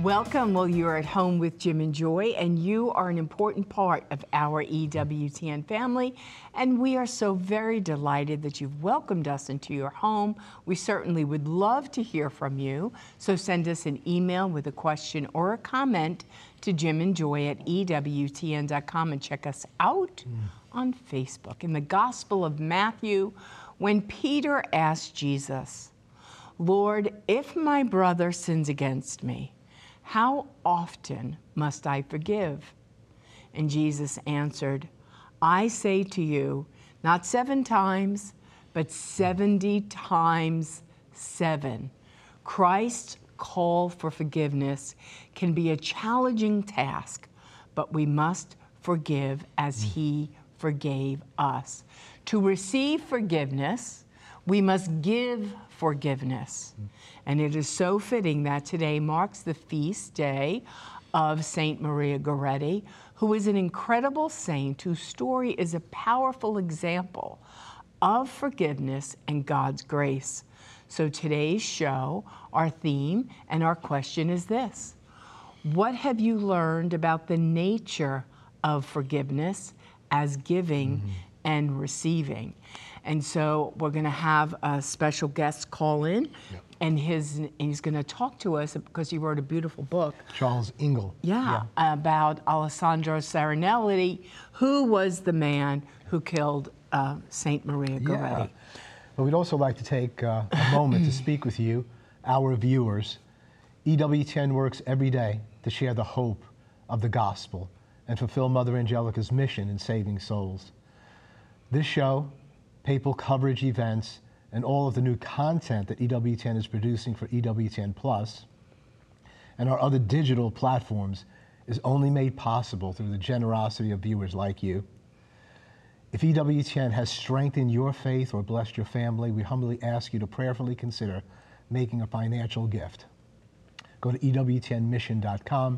Welcome. Well, you're at home with Jim and Joy, and you are an important part of our EWTN family, and we are so very delighted that you've welcomed us into your home. We certainly would love to hear from you, so send us an email with a question or a comment to jimandjoy@ewtn.com, and check us out on Facebook. In the Gospel of Matthew, when Peter asked Jesus, "Lord, if my brother sins against me, how often must I forgive?" And Jesus answered, "I say to you, not 7 times, but 70 times 7. Christ's call for forgiveness can be a challenging task, but we must forgive as he forgave us. To receive forgiveness, we must give forgiveness. And it is so fitting that today marks the feast day of Saint Maria Goretti, who is an incredible saint whose story is a powerful example of forgiveness and God's grace. So today's show, our theme and our question is this: what have you learned about the nature of forgiveness as giving and receiving? And so we're going to have a special guest call in, and he's going to talk to us because he wrote a beautiful book. Charles Engle. About Alessandro Serenelli, who was the man who killed Saint Maria Goretti. But we'd also like to take a moment to speak with you, our viewers. EWTN works every day to share the hope of the gospel and fulfill Mother Angelica's mission in saving souls. This show, papal coverage events, and all of the new content that EWTN is producing for EWTN Plus and our other digital platforms is only made possible through the generosity of viewers like you. If EWTN has strengthened your faith or blessed your family, we humbly ask you to prayerfully consider making a financial gift. Go to EWTNmission.com,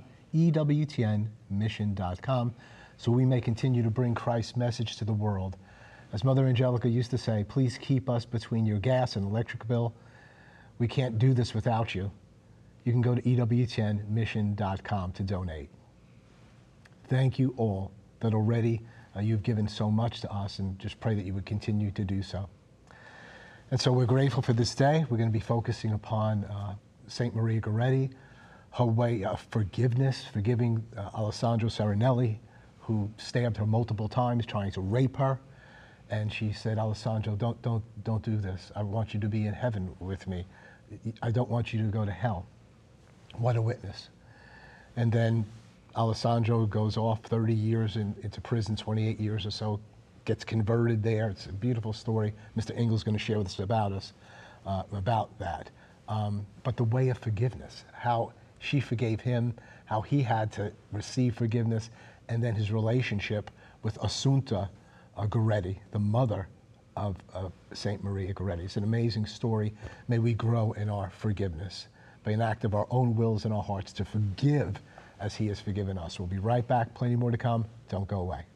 EWTNmission.com, so we may continue to bring Christ's message to the world. As Mother Angelica used to say, please keep us between your gas and electric bill. We can't do this without you. You can go to EWTNmission.com to donate. Thank you all that already you've given so much to us, and just pray that you would continue to do so. And so we're grateful for this day. We're going to be focusing upon Saint Maria Goretti, her way of forgiveness, forgiving Alessandro Serenelli, who stabbed her multiple times, trying to rape her. And she said, "Alessandro, don't do this. I want you to be in heaven with me. I don't want you to go to hell." What a witness. And then Alessandro goes off 30 years into prison, 28 years or so, gets converted there. It's a beautiful story. Mr. Engle's going to share with us about that. But the way of forgiveness, how she forgave him, how he had to receive forgiveness, and then his relationship with Assunta Goretti, the mother of Saint Maria Goretti. It's an amazing story. May we grow in our forgiveness by an act of our own wills in our hearts to forgive as he has forgiven us. We'll be right back. Plenty more to come. Don't go away.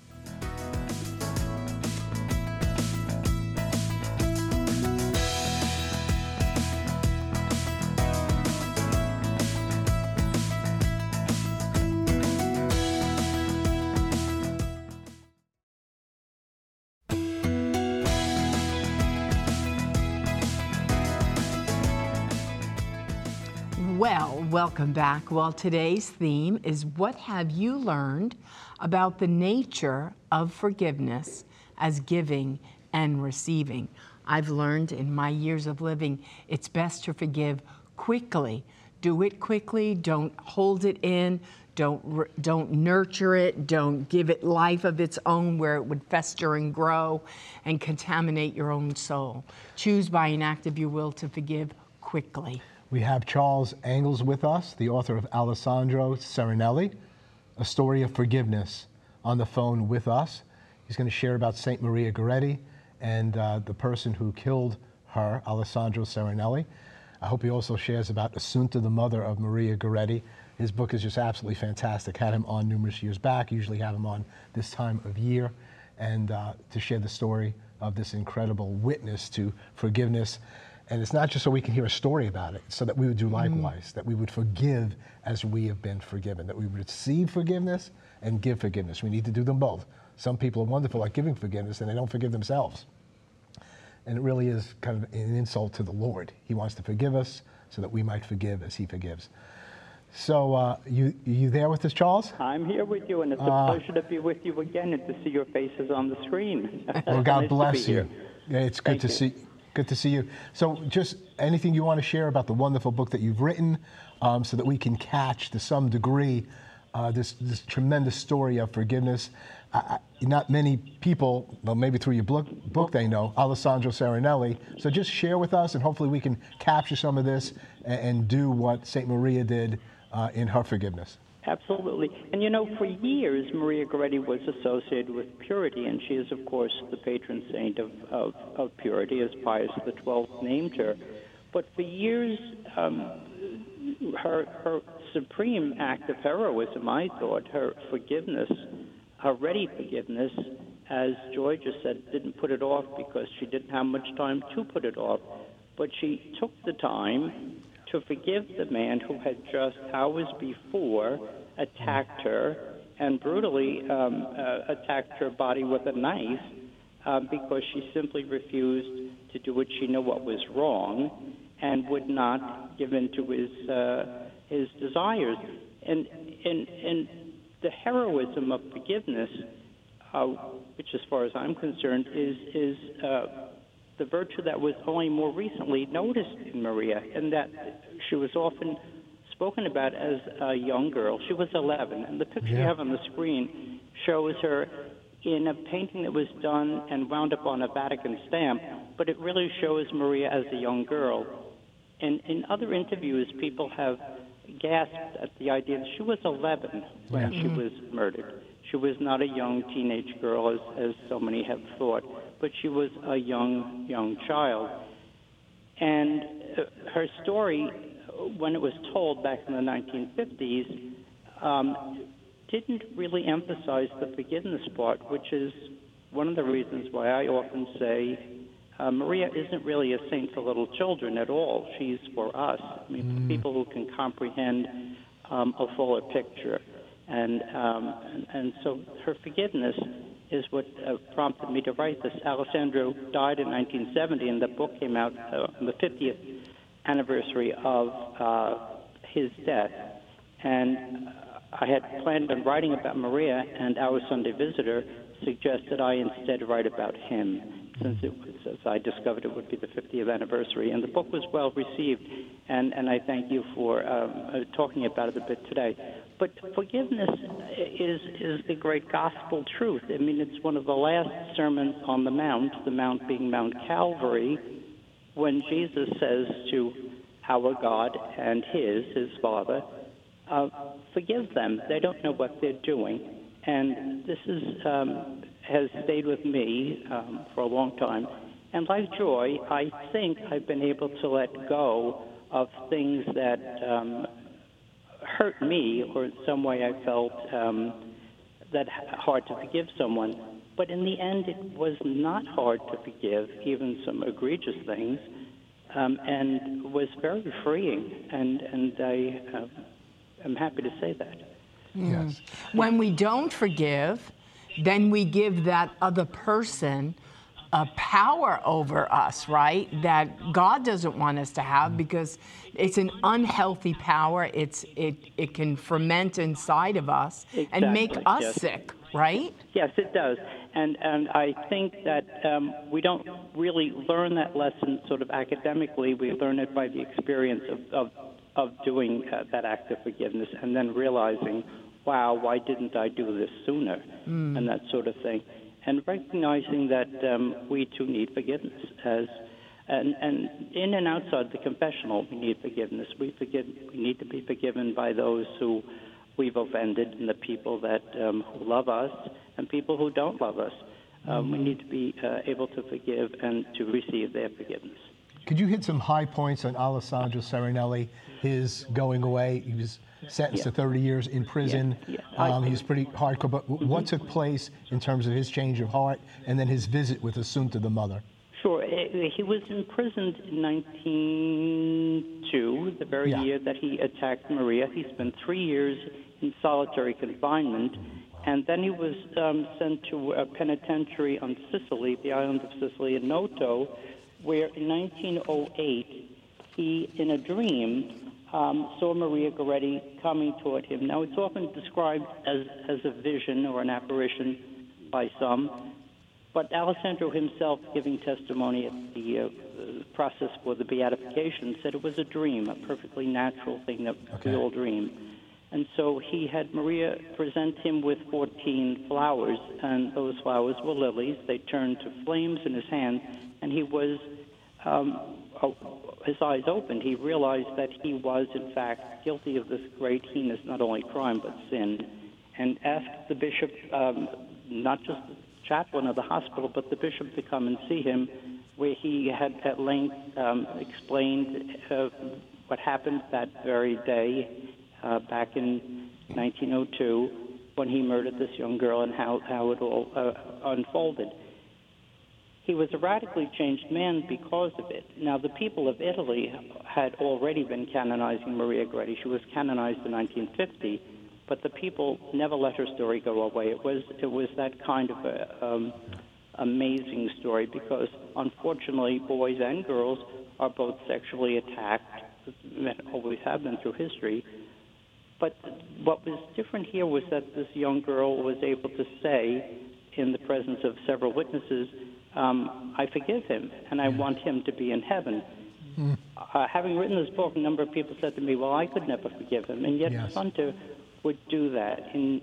Well, welcome back. Well, today's theme is what have you learned about the nature of forgiveness as giving and receiving? I've learned in my years of living, it's best to forgive quickly. Do it quickly, don't hold it in, don't nurture it, don't give it life of its own where it would fester and grow and contaminate your own soul. Choose by an act of your will to forgive quickly. We have Charles Engle with us, the author of Alessandro Serenelli, A Story of Forgiveness, on the phone with us. He's going to share about Saint Maria Goretti and the person who killed her, Alessandro Serenelli. I hope he also shares about Assunta, the mother of Maria Goretti. His book is just absolutely fantastic. Had him on numerous years back, usually have him on this time of year, and to share the story of this incredible witness to forgiveness. And it's not just so we can hear a story about it, it's so that we would do likewise, that we would forgive as we have been forgiven, that we would receive forgiveness and give forgiveness. We need to do them both. Some people are wonderful at giving forgiveness and they don't forgive themselves. And it really is kind of an insult to the Lord. He wants to forgive us so that we might forgive as he forgives. So you there with us, Charles? I'm here with you, and it's a pleasure to be with you again and to see your faces on the screen. Well, God Nice bless to be you. here. Yeah, it's good to see. Good to see you. So just anything you want to share about the wonderful book that you've written so that we can catch to some degree this tremendous story of forgiveness. Not many people, well, maybe through your book they know, Alessandro Serenelli. So just share with us, and hopefully we can capture some of this and do what St. Maria did in her forgiveness. Absolutely. And you know, for years, Maria Goretti was associated with purity, and she is, of course, the patron saint of purity, as Pius XII named her. But for years, her supreme act of heroism, I thought, her forgiveness, her ready forgiveness, as Georgia said, didn't put it off because she didn't have much time to put it off. But she took the time to forgive the man who had just hours before attacked her and brutally attacked her body with a knife because she simply refused to do what she knew what was wrong and would not give in to his desires. And the heroism of forgiveness, which as far as I'm concerned is the virtue that was only more recently noticed in Maria, in that she was often spoken about as a young girl. She was 11, and the picture you have on the screen shows her in a painting that was done and wound up on a Vatican stamp, but it really shows Maria as a young girl. And in other interviews, people have gasped at the idea that she was 11 when she was murdered. She was not a young teenage girl, as so many have thought, but she was a young child. And her story, when it was told back in the 1950s, didn't really emphasize the forgiveness part, which is one of the reasons why I often say Maria isn't really a saint for little children at all. She's for us. I mean, for people who can comprehend a fuller picture. And so her forgiveness is what prompted me to write this. Alessandro died in 1970, and the book came out on the 50th anniversary of his death. And I had planned on writing about Maria, and our Sunday Visitor suggested I instead write about him, since it was, as I discovered, it would be the 50th anniversary. And the book was well received, and I thank you for talking about it a bit today. But forgiveness is the great gospel truth. I mean, it's one of the last sermons on the Mount being Mount Calvary, when Jesus says to our God and his Father, forgive them. They don't know what they're doing. And this has stayed with me for a long time. And like Joy, I think I've been able to let go of things that hurt me, or in some way I felt that hard to forgive someone. But in the end, it was not hard to forgive, even some egregious things, and was very freeing. And I am happy to say that. Yes. When we don't forgive, then we give that other person a power over us, right? That God doesn't want us to have, because it's an unhealthy power. It can ferment inside of us and make us sick, right? Yes, it does. And I think that we don't really learn that lesson sort of academically. We learn it by the experience of doing that act of forgiveness, and then realizing, wow, why didn't I do this sooner? And that sort of thing. And recognizing that we too need forgiveness. And in and outside the confessional, we need forgiveness. We need to be forgiven by those who we've offended, and the people that who love us and people who don't love us. We need to be able to forgive and to receive their forgiveness. Could you hit some high points on Alessandro Serenelli, his going away? He was sentenced to 30 years in prison. He was pretty hardcore. But what took place in terms of his change of heart and then his visit with Assunta, the mother? Sure. He was imprisoned in 1902, the very year that he attacked Maria. He spent 3 years in solitary confinement, and then he was sent to a penitentiary on Sicily, the island of Sicily in Noto, where in 1908 he, in a dream, saw Maria Goretti coming toward him. Now, it's often described as a vision or an apparition by some, but Alessandro himself, giving testimony at the process for the beatification, said it was a dream, a perfectly natural thing that we all dream. And so he had Maria present him with 14 flowers, and those flowers were lilies. They turned to flames in his hand, and he was, his eyes opened. He realized that he was, in fact, guilty of this great heinous, not only crime, but sin, and asked the bishop, not just the chaplain of the hospital, but the bishop to come and see him, where he had at length explained what happened that very day back in 1902 when he murdered this young girl and how it all unfolded. He was a radically changed man because of it. Now, the people of Italy had already been canonizing Maria Goretti. She was canonized in 1950, but the people never let her story go away. It was that kind of amazing story because, unfortunately, boys and girls are both sexually attacked, men always have been through history. But what was different here was that this young girl was able to say, in the presence of several witnesses, I forgive him, and I want him to be in heaven. Having written this book, a number of people said to me, well, I could never forgive him, and yet Assunta would do that. In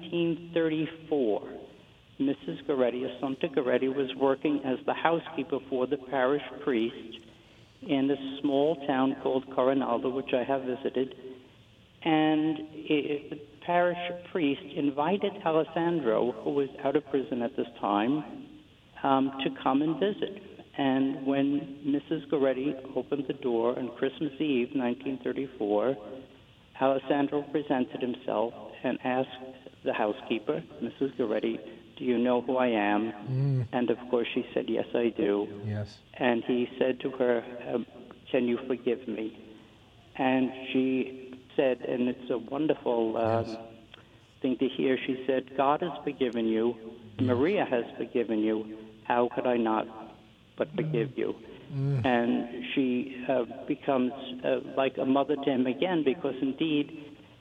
1934, Mrs. Goretti, Assunta Goretti, was working as the housekeeper for the parish priest in a small town called Coronaldo, which I have visited, and the parish priest invited Alessandro, who was out of prison at this time, to come and visit. And when Mrs. Goretti opened the door on Christmas Eve, 1934, Alessandro presented himself and asked the housekeeper, Mrs. Goretti, do you know who I am? And of course she said, yes, I do. Yes. And he said to her, can you forgive me? And she said, and it's a wonderful thing to hear, she said, God has forgiven you. Maria has forgiven you. How could I not but forgive you? And she becomes like a mother to him again, because indeed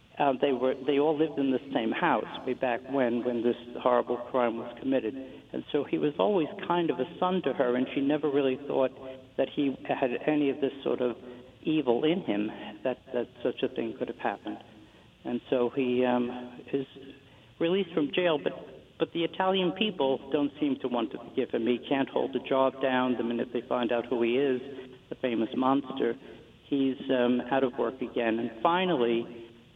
they all lived in the same house way back when this horrible crime was committed. And so he was always kind of a son to her, and she never really thought that he had any of this sort of evil in him, that such a thing could have happened. And so he is released from jail, but the Italian people don't seem to want to forgive him. He can't hold the job down the minute they find out who he is, the famous monster. He's out of work again. And finally,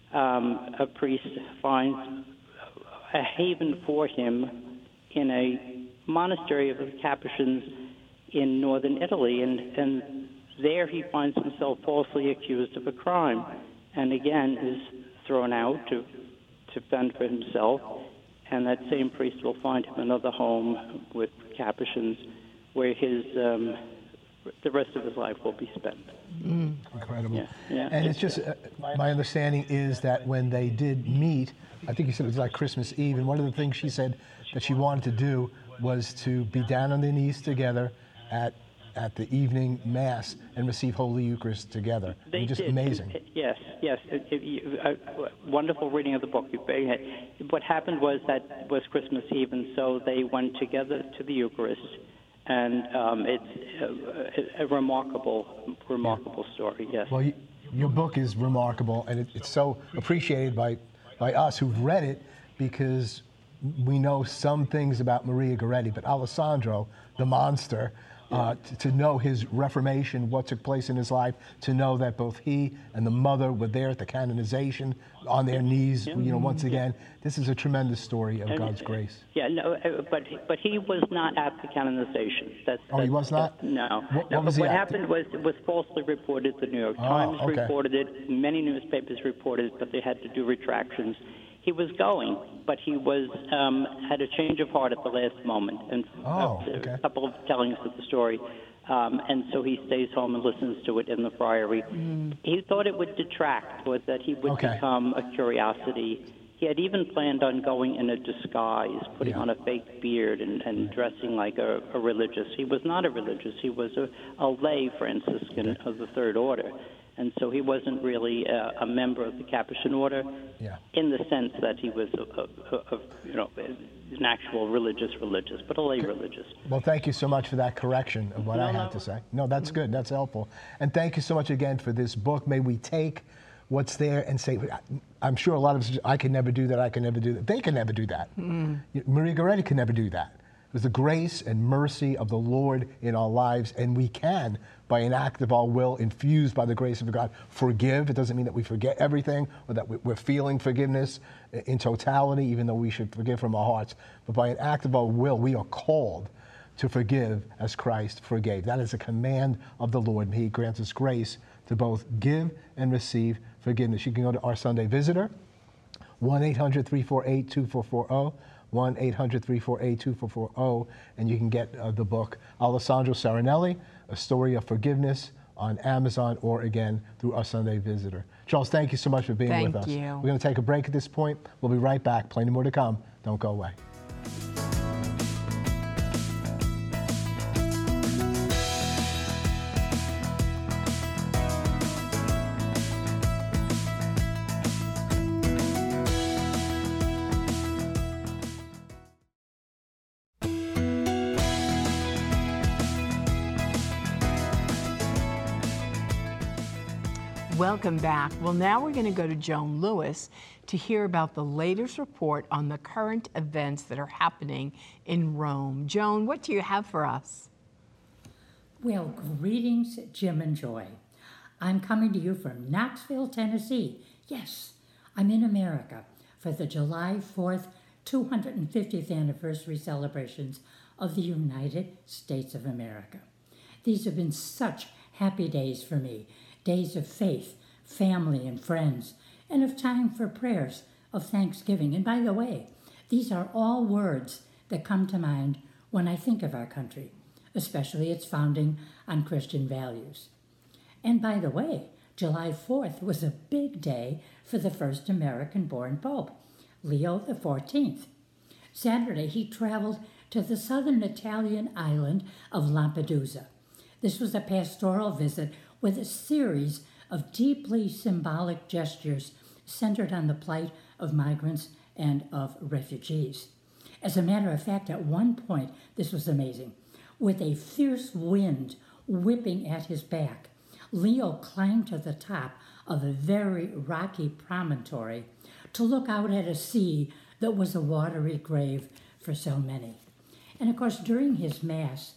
a priest finds a haven for him in a monastery of the Capuchins in northern Italy. And there he finds himself falsely accused of a crime, and again is thrown out to fend for himself. And that same priest will find him another home with Capuchins, where his the rest of his life will be spent. Incredible. Yeah. And it's just, my understanding is that when they did meet, I think you said it was like Christmas Eve, and one of the things she said that she wanted to do was to be down on their knees together at the evening Mass and receive Holy Eucharist together. They just did. Amazing. Yes. Wonderful reading of the book. What happened was that was Christmas Eve, and so they went together to the Eucharist, and it's a remarkable story. Yes. Well, your book is remarkable, and it's so appreciated by us who've read it, because we know some things about Maria Goretti, but Alessandro, the monster, to know his reformation, what took place in his life, to know that both he and the mother were there at the canonization on their knees, once again. This is a tremendous story of God's grace. Yeah, no, but he was not at the canonization. He was not? No. What happened was it was falsely reported. The New York Times reported it. Many newspapers reported it, but they had to do retractions. He was going, but he was had a change of heart at the last moment. And okay. a couple of tellings of the story. And so he stays home and listens to it in the friary. He thought it would detract, or that he would become a curiosity. He had even planned on going in a disguise, putting on a fake beard and dressing like a religious. He was not a religious. He was a lay Franciscan of the Third Order. And so he wasn't really a member of the Capuchin order in the sense that he was an actual religious, but a lay religious. Well, thank you so much for that correction of what I had to say. No, that's good. That's helpful. And thank you so much again for this book. May we take what's there and say, I'm sure a lot of us, I can never do that, I can never do that. They can never do that. Maria Goretti can never do that. It was the grace and mercy of the Lord in our lives, and we can, by an act of our will, infused by the grace of God, forgive. It doesn't mean that we forget everything or that we're feeling forgiveness in totality, even though we should forgive from our hearts. But by an act of our will, we are called to forgive as Christ forgave. That is a command of the Lord, and He grants us grace to both give and receive forgiveness. You can go to our Sunday Visitor, 1-800-348-2440, 1-800-348-2440, and you can get the book Alessandro Saranelli, A Story of Forgiveness, on Amazon, or again through our Sunday Visitor. Charles, thank you so much for being with us. Thank you. We're going to take a break at this point. We'll be right back. Plenty more to come. Don't go away. Welcome back. Well, now we're going to go to Joan Lewis to hear about the latest report on the current events that are happening in Rome. Joan, what do you have for us? Well, greetings, Jim and Joy. I'm coming to you from Knoxville, Tennessee. Yes, I'm in America for the July 4th 250th anniversary celebrations of the United States of America. These have been such happy days for me. Days of faith, family and friends, and of time for prayers of thanksgiving. And by the way, these are all words that come to mind when I think of our country, especially its founding on Christian values. And by the way, July 4th was a big day for the first American-born Pope, Leo XIV. Saturday, he traveled to the southern Italian island of Lampedusa. This was a pastoral visit with a series of deeply symbolic gestures centered on the plight of migrants and of refugees. As a matter of fact, at one point, this was amazing, with a fierce wind whipping at his back, Leo climbed to the top of a very rocky promontory to look out at a sea that was a watery grave for so many. And of course, during his Mass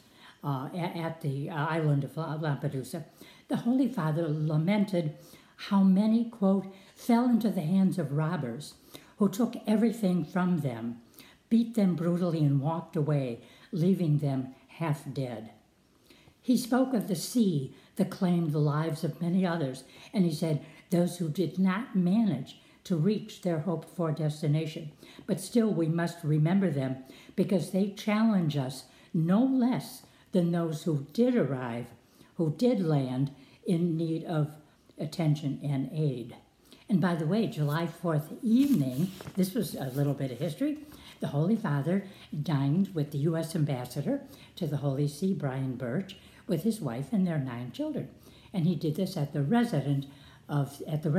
at the island of Lampedusa, the Holy Father lamented how many, quote, fell into the hands of robbers who took everything from them, beat them brutally, and walked away, leaving them half dead. He spoke of the sea that claimed the lives of many others, and he said, those who did not manage to reach their hoped-for destination. But still, we must remember them because they challenge us no less than those who did arrive, who did land in need of attention and aid. And by the way, July 4th evening, this was a little bit of history, the Holy Father dined with the U.S. Ambassador to the Holy See, Brian Birch, with his wife and their 9 children. And he did this at the residence of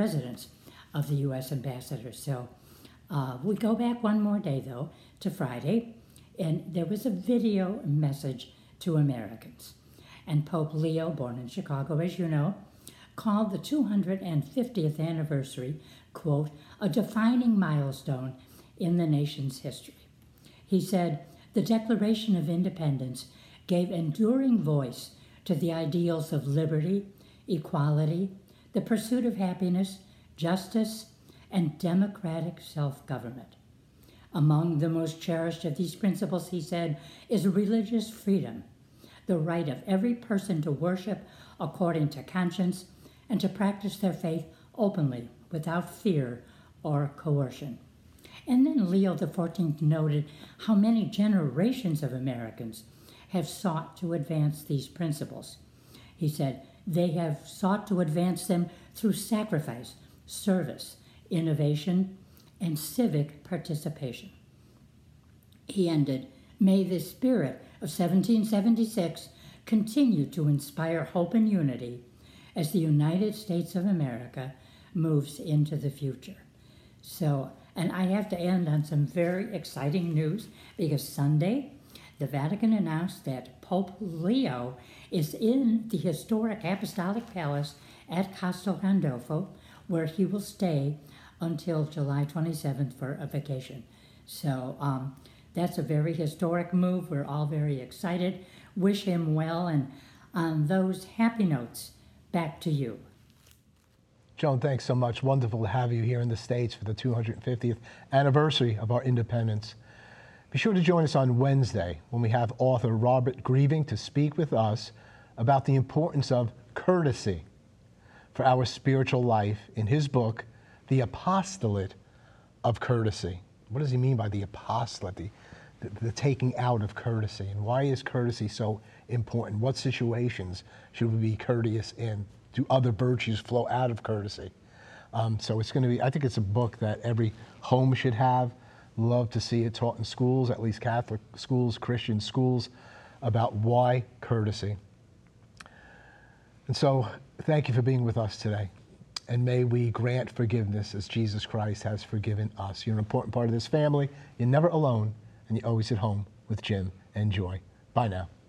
the U.S. Ambassador. So we go back one more day, though, to Friday, and there was a video message to Americans. And Pope Leo, born in Chicago, as you know, called the 250th anniversary, quote, a defining milestone in the nation's history. He said, the Declaration of Independence gave enduring voice to the ideals of liberty, equality, the pursuit of happiness, justice, and democratic self-government. Among the most cherished of these principles, he said, is religious freedom, the right of every person to worship according to conscience and to practice their faith openly without fear or coercion. And then Leo XIV noted how many generations of Americans have sought to advance these principles. He said, they have sought to advance them through sacrifice, service, innovation, and civic participation. He ended, may the spirit of 1776 continue to inspire hope and unity as the United States of America moves into the future. So, and I have to end on some very exciting news because Sunday, the Vatican announced that Pope Leo is in the historic Apostolic Palace at Castel Gandolfo, where he will stay until July 27th for a vacation. So that's a very historic move. We're all very excited. Wish him well. And on those happy notes, back to you. Joan, thanks so much. Wonderful to have you here in the States for the 250th anniversary of our independence. Be sure to join us on Wednesday when we have author Robert Grieving to speak with us about the importance of courtesy for our spiritual life in his book, The Apostolate of Courtesy. What does he mean by the apostolate, the taking out of courtesy? And why is courtesy so important? What situations should we be courteous in? Do other virtues flow out of courtesy? So it's going to be, I think it's a book that every home should have. Love to see it taught in schools, at least Catholic schools, Christian schools, about why courtesy. And so thank you for being with us today. And may we grant forgiveness as Jesus Christ has forgiven us. You're an important part of this family. You're never alone, and you're always at home with Jim and Joy. Bye now.